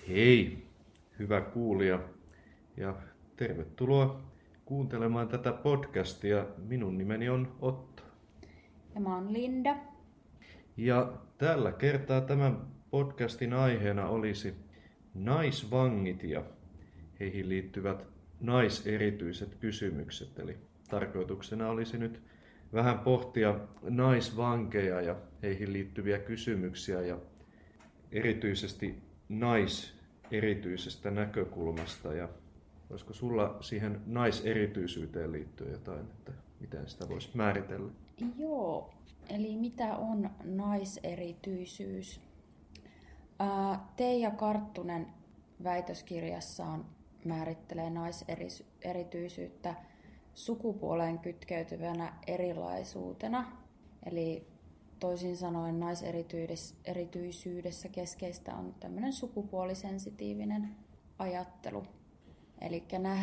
Hei, hyvä kuulija ja tervetuloa kuuntelemaan tätä podcastia. Minun nimeni on Otto. Ja mä oon Linda. Ja tällä kertaa tämän podcastin aiheena olisi naisvangit ja heihin liittyvät naiserityiset kysymykset. Eli tarkoituksena olisi nyt vähän pohtia naisvankeja ja heihin liittyviä kysymyksiä ja erityisesti naiserityisestä näkökulmasta. Ja olisiko sulla siihen naiserityisyyteen liittyen jotain, että miten sitä voisi määritellä? Joo, eli mitä on naiserityisyys? Teija Karttunen väitöskirjassaan määrittelee naiserityisyyttä sukupuoleen kytkeytyvänä erilaisuutena. Eli toisin sanoen naiserityisyydessä keskeistä on tämmöinen sukupuolisensitiivinen ajattelu. Eli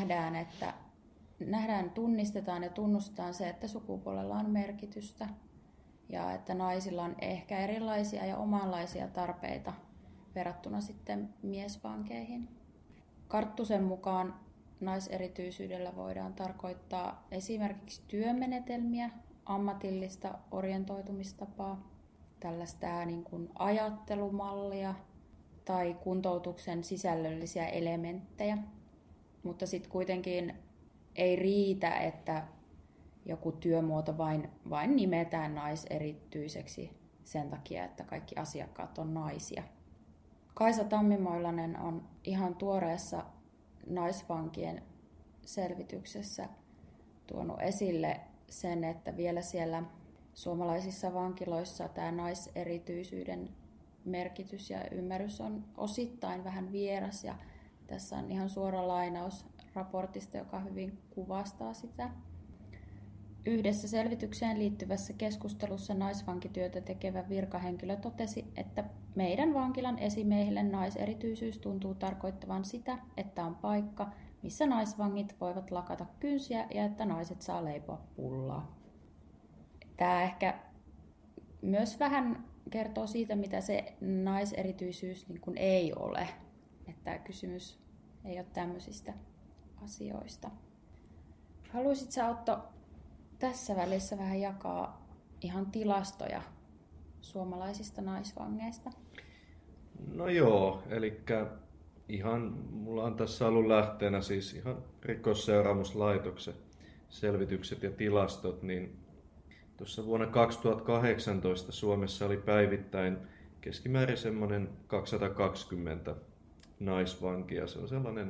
tunnistetaan ja tunnustetaan se, että sukupuolella on merkitystä ja että naisilla on ehkä erilaisia ja omanlaisia tarpeita verrattuna sitten miesvankeihin. Karttusen mukaan naiserityisyydellä voidaan tarkoittaa esimerkiksi työmenetelmiä, ammatillista orientoitumistapaa, tällaista niin kuin ajattelumallia tai kuntoutuksen sisällöllisiä elementtejä. Mutta sitten kuitenkin ei riitä, että joku työmuoto vain nimetään naiserityiseksi sen takia, että kaikki asiakkaat on naisia. Kaisa Tammimoilanen on ihan tuoreessa naisvankien selvityksessä tuonut esille sen, että vielä siellä suomalaisissa vankiloissa tämä naiserityisyyden merkitys ja ymmärrys on osittain vähän vieras. Ja tässä on ihan suora lainaus raportista, joka hyvin kuvastaa sitä. Yhdessä selvitykseen liittyvässä keskustelussa naisvankityötä tekevä virkahenkilö totesi, että meidän vankilan esimiehille naiserityisyys tuntuu tarkoittavan sitä, että on paikka, missä naisvangit voivat lakata kynsiä ja että naiset saa leipoa pullaa. Tämä ehkä myös vähän kertoo siitä, mitä se naiserityisyys niin kuin ei ole. Että kysymys ei ole tämmöisistä asioista. Haluaisitko sä, Otto, tässä välissä vähän jakaa ihan tilastoja suomalaisista naisvangeista? No joo, eli mulla on tässä ollut lähteenä siis ihan Rikosseuraamuslaitoksen selvitykset ja tilastot, niin tuossa vuonna 2018 Suomessa oli päivittäin keskimäärin semmoinen 220 naisvankia. Se on sellainen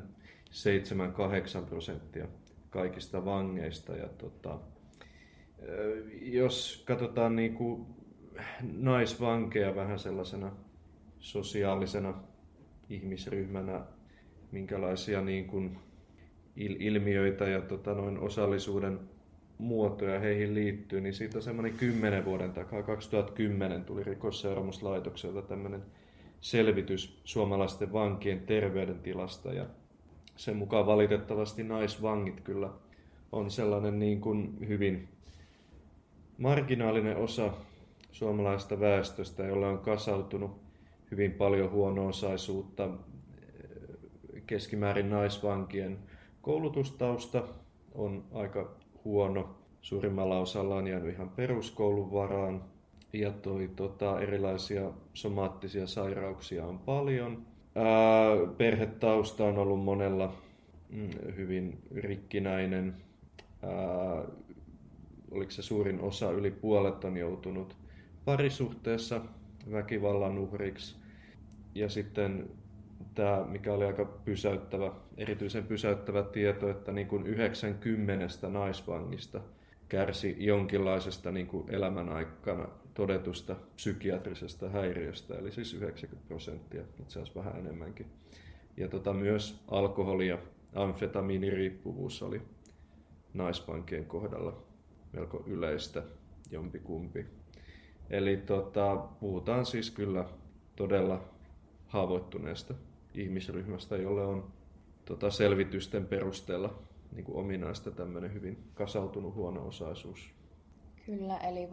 7-8% kaikista vangeista. Ja jos katsotaan niin kuin naisvankeja vähän sellaisena sosiaalisena ihmisryhmänä, minkälaisia niin kuin ilmiöitä ja osallisuuden muotoja heihin liittyy, niin siitä on semmoinen 10 vuoden takaa, 2010 tuli Rikosseuraamuslaitokselta tämmöinen selvitys suomalaisten vankien terveydentilasta, ja sen mukaan valitettavasti naisvangit kyllä on sellainen niin kuin hyvin marginaalinen osa suomalaista väestöstä, jolle on kasautunut hyvin paljon huono-osaisuutta. Keskimäärin naisvankien koulutustausta on aika huono. Suurimmalla osalla on jäänyt ihan peruskoulun varaan. Ja erilaisia somaattisia sairauksia on paljon. Perhetausta on ollut monella hyvin rikkinäinen. Oliko se suurin osa, yli puolet on joutunut parisuhteessa väkivallan uhriksi. Ja sitten tämä, mikä oli aika erityisen pysäyttävä tieto, että niin kuin 90 naisvangista kärsi jonkinlaisesta niin kuin elämän aikana todetusta psykiatrisesta häiriöstä, eli siis 90%, itse asiassa vähän enemmänkin. Ja myös alkoholi- ja amfetamiiniriippuvuus oli naisvankien kohdalla melko yleistä, jompikumpi. Eli puhutaan siis kyllä todella haavoittuneesta ihmisryhmästä, jolle on selvitysten perusteella niin kuin ominaista tämmöinen hyvin kasautunut huono-osaisuus. Kyllä, eli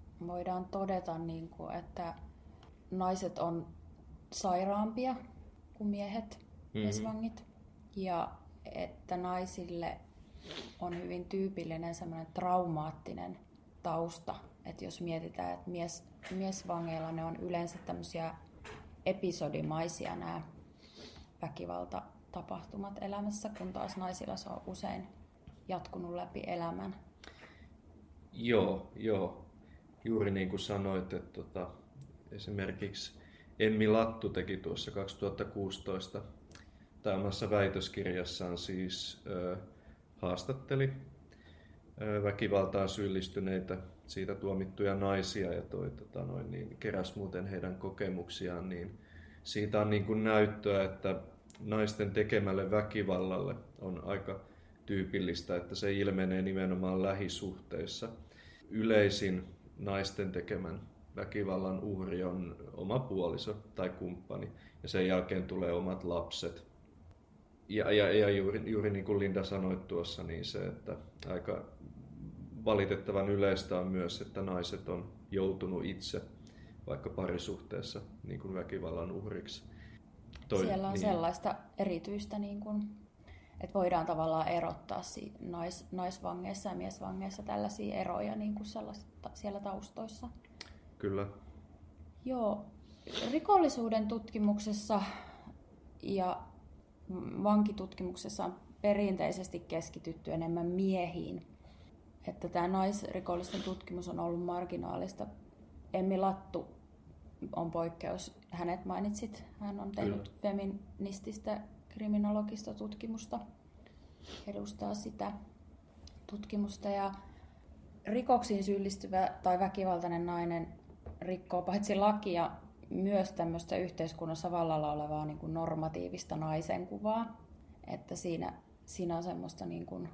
voidaan todeta, että naiset on sairaampia kuin miesvangit. Ja että naisille on hyvin tyypillinen semmoinen traumaattinen tausta. Että jos mietitään, että miesvangeilla ne on yleensä tämmöisiä episodimaisia nämä väkivaltatapahtumat elämässä, kun taas naisilla se on usein jatkunut läpi elämän. Joo. Juuri niin kuin sanoit, että esimerkiksi Emmi Lattu teki tuossa 2016 tai omassa väitöskirjassaan siis haastatteli väkivaltaan syyllistyneitä, siitä tuomittuja naisia ja keräsi muuten heidän kokemuksiaan, niin siitä on niin kuin näyttöä, että naisten tekemälle väkivallalle on aika tyypillistä, että se ilmenee nimenomaan lähisuhteissa. Yleisin naisten tekemän väkivallan uhri on oma puoliso tai kumppani, ja sen jälkeen tulee omat lapset. Ja juuri niin kuin Linda sanoi tuossa, niin se, että aika valitettavan yleistä on myös, että naiset on joutunut itse vaikka parisuhteessa niin kuin väkivallan uhriksi. Siellä on sellaista erityistä, niin kuin, että voidaan tavallaan erottaa naisvangeissa ja miesvangeissa tällaisia eroja niin kuin siellä taustoissa. Kyllä. Joo, rikollisuuden tutkimuksessa ja vankitutkimuksessa on perinteisesti keskitytty enemmän miehiin. Että tämä naisrikollisten tutkimus on ollut marginaalista. Emmi Lattu on poikkeus. Hänet mainitsit. Hän on tehnyt feminististä kriminologista tutkimusta. Edustaa sitä tutkimusta. Ja rikoksiin syyllistyvä tai väkivaltainen nainen rikkoo paitsi lakia myös tämmöistä yhteiskunnassa vallalla olevaa niin kuin normatiivista naisen kuvaa. Että siinä on semmoista niin kuin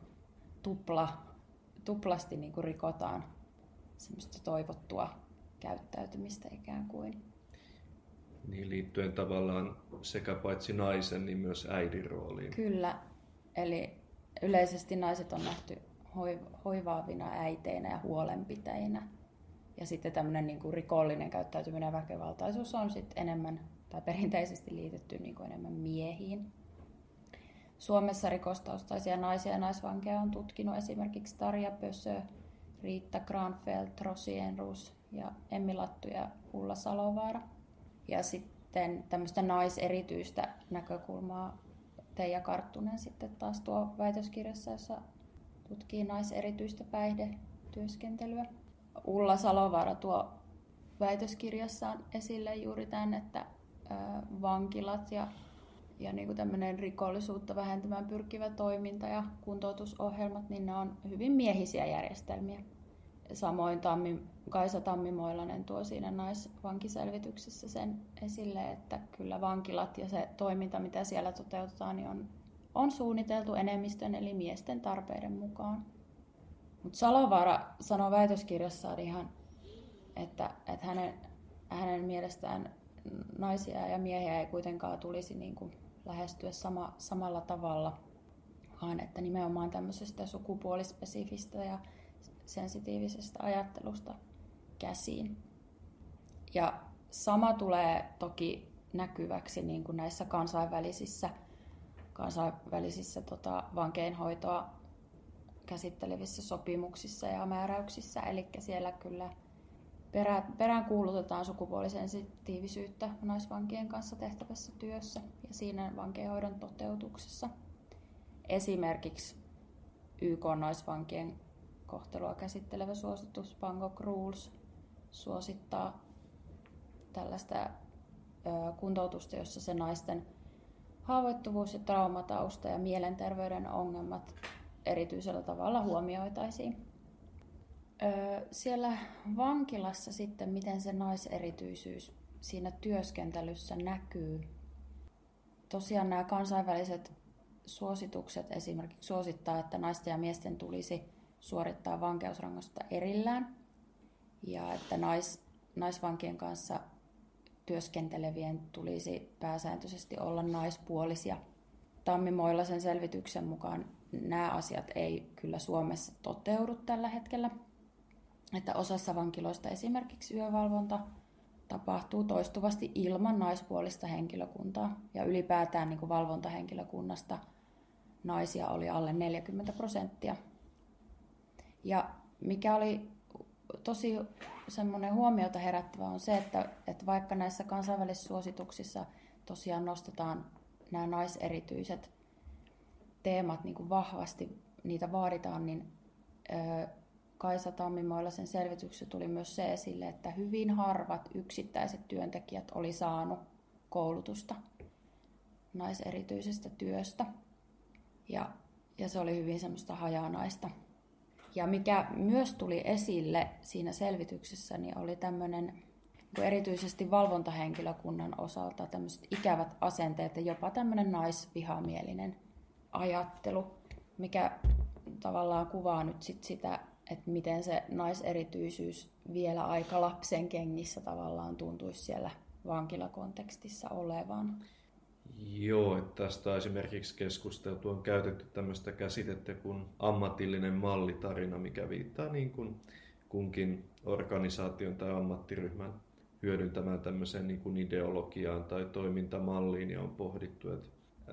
tuplasti niin kuin rikotaan semmoista toivottua käyttäytymistä ikään kuin. Niin liittyen tavallaan sekä paitsi naisen, niin myös äidin rooliin. Kyllä, eli yleisesti naiset on nähty hoivaavina äiteinä ja huolenpitäjinä. Ja sitten tämmöinen niin kuin rikollinen käyttäytyminen ja väkivaltaisuus on sitten enemmän, tai perinteisesti liitetty niin kuin enemmän miehiin. Suomessa rikostaustaisia naisia ja naisvankeja on tutkinut esimerkiksi Tarja Pösö, Riitta Granfeldt, Rosi Enrus ja Emmi Lattu ja Ulla Salovaara. Ja sitten tämmöistä naiserityistä näkökulmaa Teija Karttunen sitten taas tuo väitöskirjassa, jossa tutkii naiserityistä päihdetyöskentelyä. Ulla Salovaara tuo väitöskirjassaan esille juuri tämän, että vankilat ja niin kuin tämmöinen rikollisuutta vähentämään pyrkivä toiminta ja kuntoutusohjelmat, niin ne on hyvin miehisiä järjestelmiä. Samoin Kaisa Tammimoilanen tuo siinä naisvankiselvityksessä sen esille, että kyllä vankilat ja se toiminta, mitä siellä toteutetaan, niin on suunniteltu enemmistön eli miesten tarpeiden mukaan. Mutta Salovaara sanoo väitöskirjassaan ihan, että hänen mielestään naisia ja miehiä ei kuitenkaan tulisi niin kuin lähestyä samalla tavalla, vaan että nimenomaan tämmöisestä sukupuolispesifistä ja sensitiivisestä ajattelusta käsiin. Ja sama tulee toki näkyväksi niin kuin näissä kansainvälisissä vankeinhoitoa käsittelevissä sopimuksissa ja määräyksissä. Eli siellä kyllä peräänkuulutetaan sukupuolisensitiivisyyttä naisvankien kanssa tehtävässä työssä ja siinä vankeinhoidon toteutuksessa. Esimerkiksi YK-naisvankien kohtelua käsittelevä suositus Bangkok Rules suosittaa tällaista kuntoutusta, jossa se naisten haavoittuvuus ja traumatausta ja mielenterveyden ongelmat erityisellä tavalla huomioitaisiin. Siellä vankilassa sitten, miten se naiserityisyys siinä työskentelyssä näkyy. Tosiaan nämä kansainväliset suositukset esimerkiksi suosittaa, että naisten ja miesten tulisi suorittaa vankeusrangaistusta erillään ja että naisvankien kanssa työskentelevien tulisi pääsääntöisesti olla naispuolisia. Tammimoilasen selvityksen mukaan nämä asiat ei kyllä Suomessa toteudu tällä hetkellä. Että osassa vankiloista esimerkiksi yövalvonta tapahtuu toistuvasti ilman naispuolista henkilökuntaa. Ja ylipäätään niin kuin valvontahenkilökunnasta naisia oli alle 40%. Ja mikä oli tosi semmoinen huomiota herättävä on se, että vaikka näissä kansainvälisissä suosituksissa tosiaan nostetaan nämä naiserityiset teemat niin kuin vahvasti, niitä vaaditaan, niin Kaisa Tammimoilasen selvityksessä tuli myös se esille, että hyvin harvat yksittäiset työntekijät oli saanut koulutusta naiserityisestä työstä. Ja se oli hyvin semmoista hajanaista. Ja mikä myös tuli esille siinä selvityksessä, niin oli tämmöinen erityisesti valvontahenkilökunnan osalta tämmöiset ikävät asenteet ja jopa tämmöinen naisvihamielinen ajattelu, mikä tavallaan kuvaa nyt sitä, että miten se naiserityisyys vielä aika lapsen kengissä tavallaan tuntuisi siellä vankilakontekstissa olevan. Joo, että tästä esimerkiksi keskusteltu on käytetty tämmöistä käsitettä kuin ammatillinen mallitarina, mikä viittaa niin kuin kunkin organisaation tai ammattiryhmän hyödyntämään tämmöiseen niin kuin ideologiaan tai toimintamalliin, ja on pohdittu, että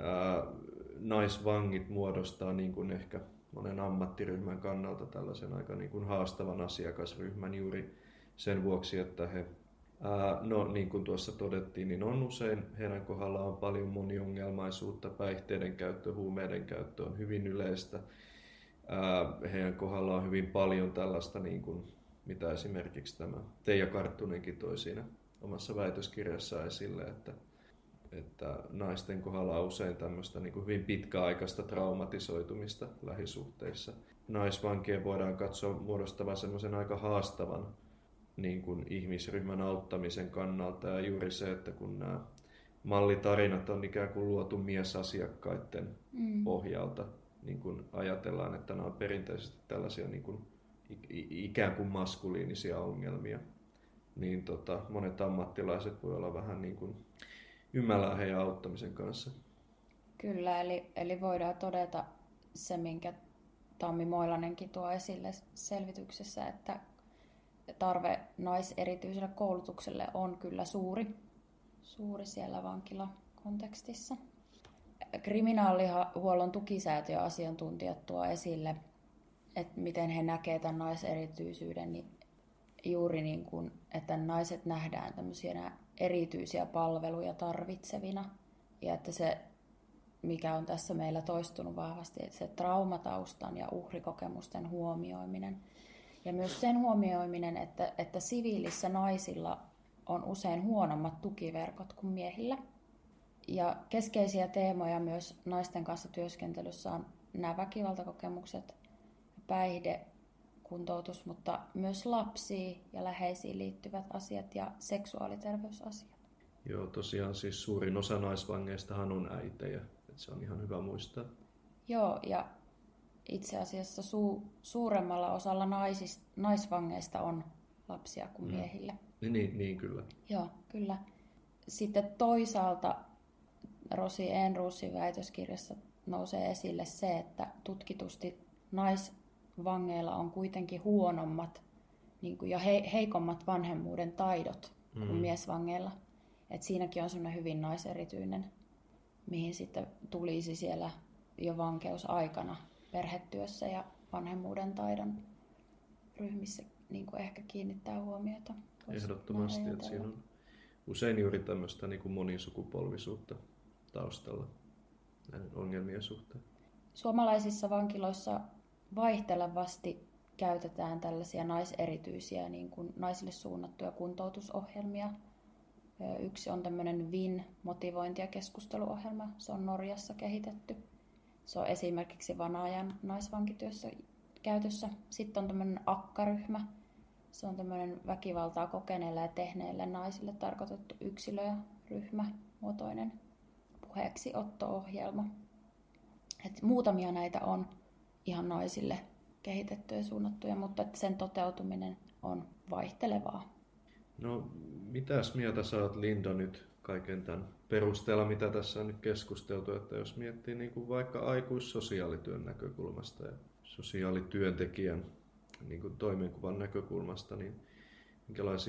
naisvangit muodostaa niin kuin ehkä monen ammattiryhmän kannalta tällaisen aika niin kuin haastavan asiakasryhmän juuri sen vuoksi, että he, niin kuin tuossa todettiin, niin on usein heidän kohdallaan on paljon moniongelmaisuutta, päihteiden käyttö, huumeiden käyttö on hyvin yleistä. Heidän kohdallaan on hyvin paljon tällaista, niin kuin, mitä esimerkiksi tämä Teija Karttunenkin toi siinä omassa väitöskirjassa esille, että naisten kohdalla on usein tämmöistä niin kuin hyvin pitkäaikaista traumatisoitumista lähisuhteissa. Naisvankien voidaan katsoa muodostavan semmoisen aika haastavan niin kuin ihmisryhmän auttamisen kannalta, ja juuri se, että kun nämä mallitarinat on ikään kuin luotu miesasiakkaiden pohjalta, niin kuin ajatellaan, että nämä on perinteisesti tällaisia niin kuin ikään kuin maskuliinisia ongelmia, niin monet ammattilaiset voi olla vähän niin kuin ymmällään heidän auttamisen kanssa. Kyllä, eli voidaan todeta se, minkä Tammi Moilanenkin tuo esille selvityksessä, että tarve naiserityiselle koulutukselle on kyllä suuri siellä vankilakontekstissa. Kriminaalihuollon tukisäätiöasiantuntijat tuo esille, että miten he näkevät tämän naiserityisyyden, niin juuri niin kuin, että naiset nähdään tämmöisiä erityisiä palveluja tarvitsevina, ja että se, mikä on tässä meillä toistunut vahvasti, että se traumataustan ja uhrikokemusten huomioiminen, ja myös sen huomioiminen, että siviilissä naisilla on usein huonommat tukiverkot kuin miehillä. Ja keskeisiä teemoja myös naisten kanssa työskentelyssä on nämä väkivaltakokemukset, päihdekuntoutus, mutta myös lapsiin ja läheisiin liittyvät asiat ja seksuaaliterveysasiat. Joo, tosiaan siis suurin osa naisvangeistahan on äitejä, että se on ihan hyvä muistaa. Joo, ja itse asiassa suuremmalla osalla naisvangeista on lapsia kuin miehillä. Niin, kyllä. Joo, kyllä. Sitten toisaalta Rosi Ehnroosin väitöskirjassa nousee esille se, että tutkitusti naisvangeilla on kuitenkin huonommat niin kuin, ja heikommat vanhemmuuden taidot kuin miesvangeilla. Et siinäkin on semmoinen hyvin naiserityinen, mihin sitten tulisi siellä jo vankeusaikana perhetyössä ja vanhemmuuden ryhmissä niin kuin ehkä kiinnittää huomiota. Ehdottomasti, että siinä on usein juuri tämmöistä niin kuin monisukupolvisuutta taustalla näiden ongelmien suhteen. Suomalaisissa vankiloissa vaihtelevasti käytetään tällaisia naiserityisiä niin kuin naisille suunnattuja kuntoutusohjelmia. Yksi on tämmöinen VIN, motivointi- ja keskusteluohjelma. Se on Norjassa kehitetty. Se on esimerkiksi Vanajan naisvankityössä käytössä. Sitten on tämmöinen AKKA-ryhmä. Se on tämmöinen väkivaltaa kokeneille ja tehneille naisille tarkoitettu yksilö- ja ryhmämuotoinen puheeksiotto-ohjelma. Et muutamia näitä on ihan naisille kehitettyjä ja suunnattuja, mutta sen toteutuminen on vaihtelevaa. No, mitäs mieltä sä oot, Linda, nyt kaiken tämän perusteella, mitä tässä on nyt keskusteltu, että jos miettii niin kuin vaikka aikuissosiaalityön näkökulmasta ja sosiaalityöntekijän niin kuin toimenkuvan näkökulmasta, niin minkälaisia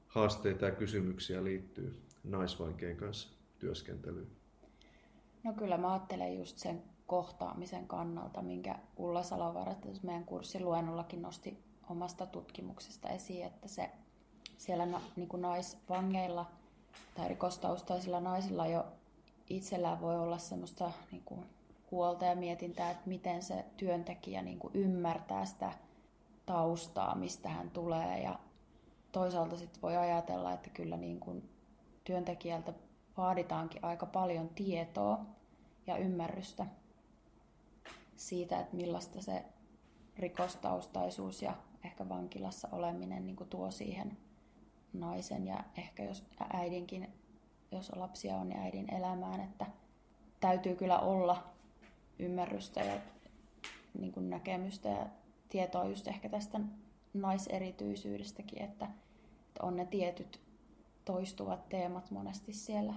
haasteita ja kysymyksiä liittyy naisvankien kanssa työskentelyyn? No kyllä mä ajattelen just sen kohtaamisen kannalta, minkä Ulla Salovara meidän kurssiluennollakin nosti omasta tutkimuksesta esiin, että siellä niin kuin naisvangeilla tai rikostaustaisilla naisilla jo itsellään voi olla semmoista niin kuin huolta ja mietintää, että miten se työntekijä niin kuin ymmärtää sitä taustaa, mistä hän tulee. Ja toisaalta sitten voi ajatella, että kyllä niin kuin työntekijältä vaaditaankin aika paljon tietoa ja ymmärrystä siitä, että millaista se rikostaustaisuus ja ehkä vankilassa oleminen niin kuin tuo siihen naisen ja ehkä jos äidinkin, jos lapsia on, niin äidin elämään, että täytyy kyllä olla ymmärrystä ja niin kuin näkemystä ja tietoa just ehkä tästä naiserityisyydestäkin, että on ne tietyt toistuvat teemat monesti siellä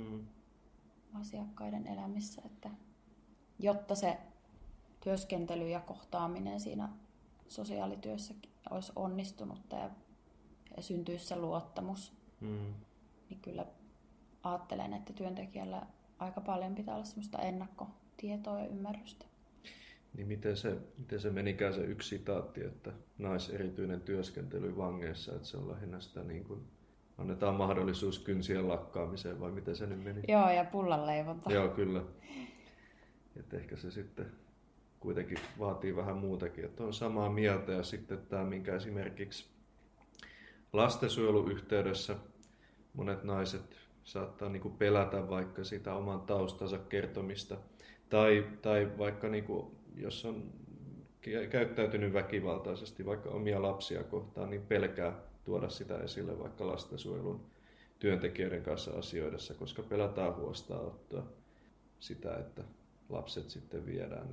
asiakkaiden elämissä, että jotta se työskentely ja kohtaaminen siinä sosiaalityössä olisi onnistunutta ja syntyisi se luottamus, niin kyllä ajattelen, että työntekijällä aika paljon pitää olla semmoista ennakkotietoa ja ymmärrystä. Niin miten se menikään se yksi sitaatti, että naiserityinen työskentely vangeissa, että se on lähinnä sitä niin kuin annetaan mahdollisuus kynsien lakkaamiseen, vai miten se nyt meni? Joo, ja pullanleivonta. Joo, kyllä. Että ehkä se sitten kuitenkin vaatii vähän muutakin, että on samaa mieltä. Ja sitten tämä, minkä esimerkiksi lastensuojelun yhteydessä monet naiset saattaa niin kuin pelätä vaikka sitä oman taustansa kertomista. Tai vaikka niin kuin, jos on käyttäytynyt väkivaltaisesti vaikka omia lapsia kohtaan, niin pelkää tuoda sitä esille vaikka lastensuojelun työntekijöiden kanssa asioidessa, koska pelätään huostaanottoa sitä, että lapset sitten viedään.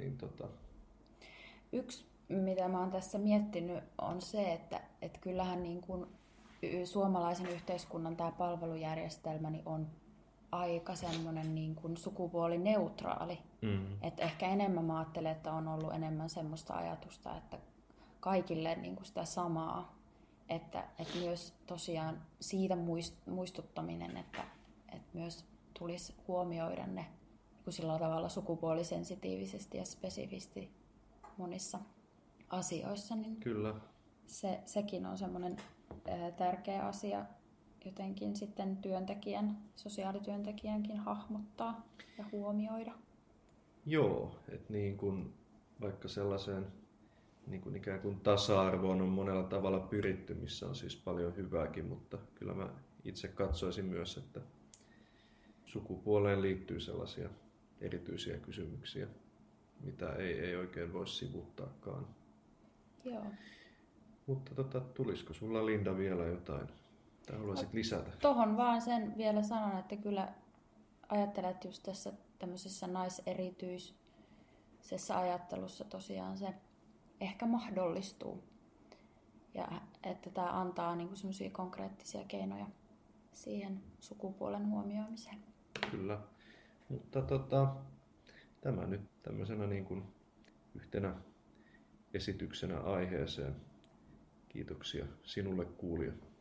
Yksi, mitä mä oon tässä miettinyt, on se, että kyllähän niin kuin suomalaisen yhteiskunnan tämä palvelujärjestelmä niin on aika semmoinen niin kuin sukupuolineutraali. Että ehkä enemmän mä ajattelen, että on ollut enemmän semmoista ajatusta, että kaikille niin kuin sitä samaa. Että myös tosiaan siitä muistuttaminen, että myös tulisi huomioida ne niin sillä tavalla sukupuolisensitiivisesti ja spesifisti monissa asioissa. Niin kyllä. Sekin on semmoinen tärkeä asia jotenkin sitten sosiaalityöntekijänkin hahmottaa ja huomioida. Joo, että niin kuin vaikka sellaiseen niin kuin ikään kuin tasa-arvoon on monella tavalla pyritty, missä on siis paljon hyvääkin, mutta kyllä mä itse katsoisin myös, että sukupuoleen liittyy sellaisia erityisiä kysymyksiä, mitä ei oikein voi sivuuttaakaan. Joo. Mutta tulisiko sulla, Linda, vielä jotain? Tai haluaisit lisätä? Tohon vaan sen vielä sanon, että kyllä ajattelet just tässä tämmöisessä naiserityisessä ajattelussa tosiaan se ehkä mahdollistuu. Ja että tämä antaa niinku semmoisia konkreettisia keinoja siihen sukupuolen huomioimiseen. Kyllä. Mutta tämä nyt tämmöisenä niin kuin yhtenä esityksenä aiheeseen. Kiitoksia sinulle, kuulija.